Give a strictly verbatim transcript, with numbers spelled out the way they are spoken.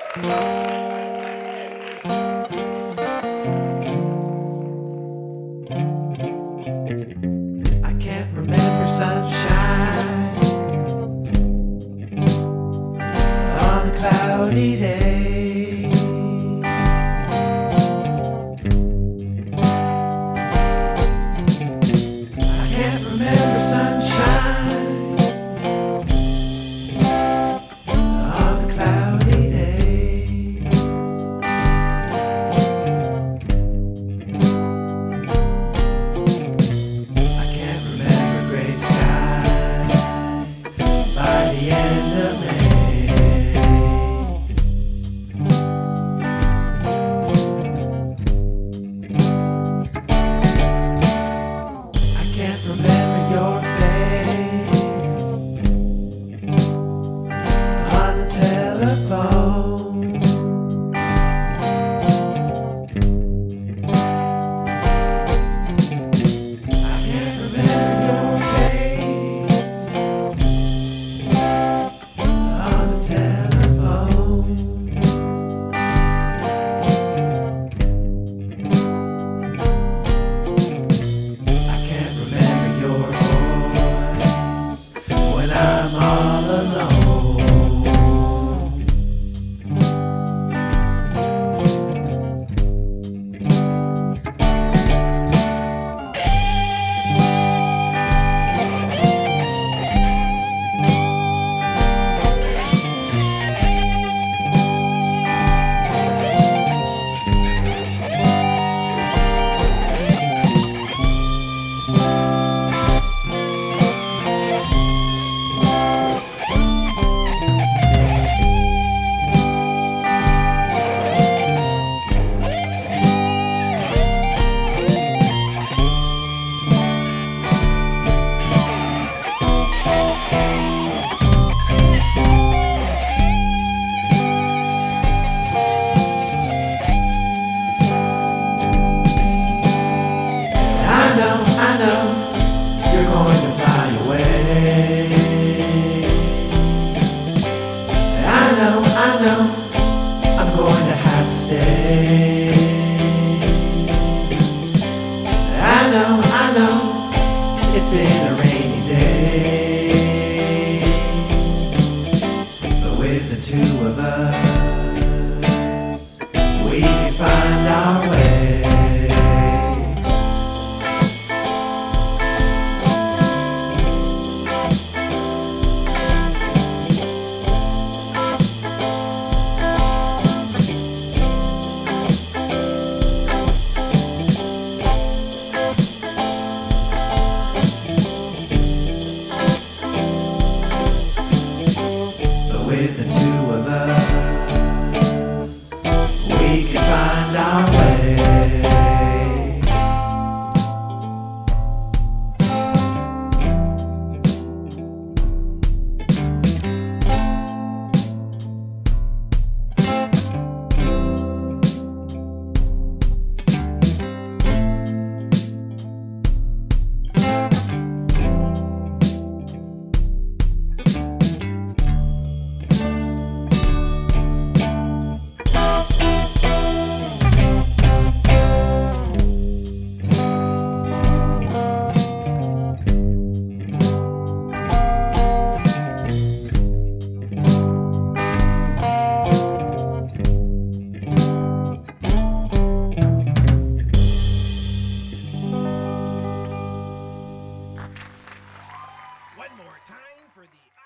I can't remember sunshine on a cloudy day. I can't remember sunshine on a cloudy day. I can't remember gray skies by the end of May. I can't remember your face on the telephone. I can't remember your face on the telephone. I can't remember your voice when I'm all alone. I know, I know, you're going to fly away. I know, I know, I'm going to have to stay. I know, I know, it's been a rainy day, but with the two of us, we can find our way. With the two of us, we can find our way. One more time for the